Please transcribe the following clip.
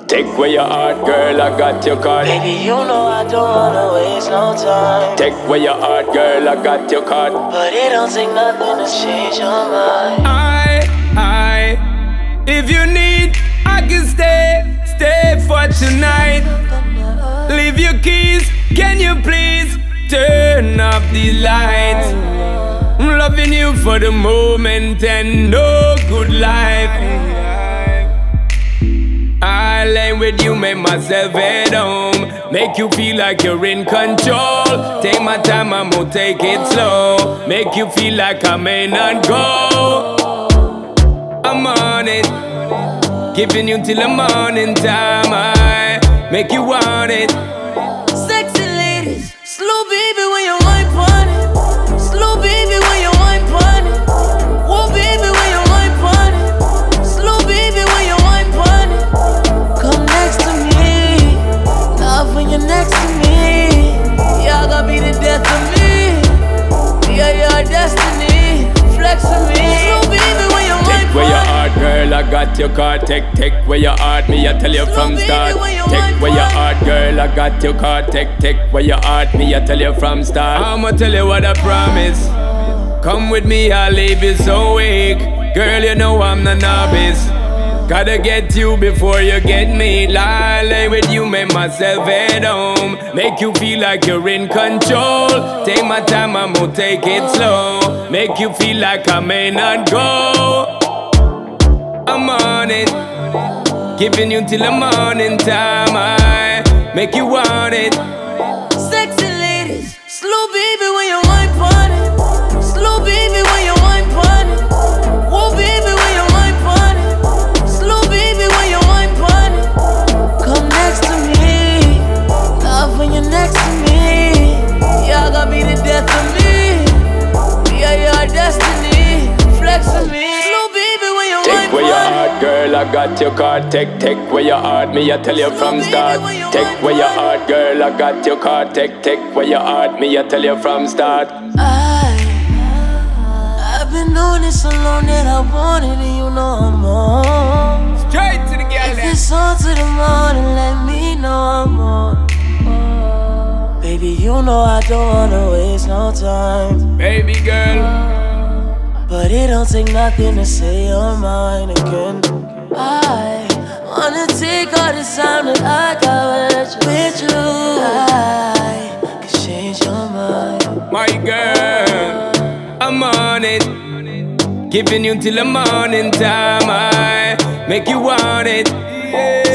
Take away your heart, girl, I got your card. Baby, you know I don't wanna waste no time. Take away your heart, girl, I got your card. But it don't take nothing to change your mind. If you need, I can stay for tonight. Leave your keys, can you please turn off the lights? I'm loving you for the moment and no good life. I lay with you, make myself at home. Make you feel like you're in control. Take my time, I'm gonna take it slow. Make you feel like I may not go. I'm on it, giving you till the morning time. I make you want it. Sexy ladies, slow baby when you wine pon it. Slow baby when you wine pon it. Whoa baby when you wine pon it. Slow baby when you wine pon it. Come next to me, love when you're next to me. Y'all gonna be the death of me. Yeah, your destiny, flex with me. Slow baby when you wine Take away your heart, girl, I got your card. Take away your heart, me I tell you from start. Take away your heart, girl, I got your card. Take away your heart, me I tell you from start. I'ma tell you what I promise. Come with me, I'll leave you so weak. Girl, you know I'm the novice. Gotta get you before you get me. Lay with you, make myself at home. Make you feel like you're in control. Take my time, I'm gonna take it slow. Make you feel like I may not go. I'm on it, giving you till the morning time. I make you want it. Sexy ladies, slow baby when you wine pon it. Slow baby when you wine pon it. Whoa baby when you wine pon it. Slow baby when you wine pon it. Come next to me, love when you're next to me. Y'all gonna be the death of me. Yeah, your destiny, flex with me. Slow baby when you Take wine away your pon it. heart, girl, I got your card. Take away your heart, me I tell you from start. Take away your heart, girl, I got your card. Take away your heart, me I tell you from start. I've been doing it so long that I want it, and you know I'm on. Straight to the girl. If it's on to the morning, let me know I'm on. Baby, you know I don't wanna waste no time. Baby girl. But it don't take nothing to say you're mine again. I wanna take all the time that I got with you. I can change your mind. My girl, I'm on it, giving you till the morning time. I make you want it. Yeah.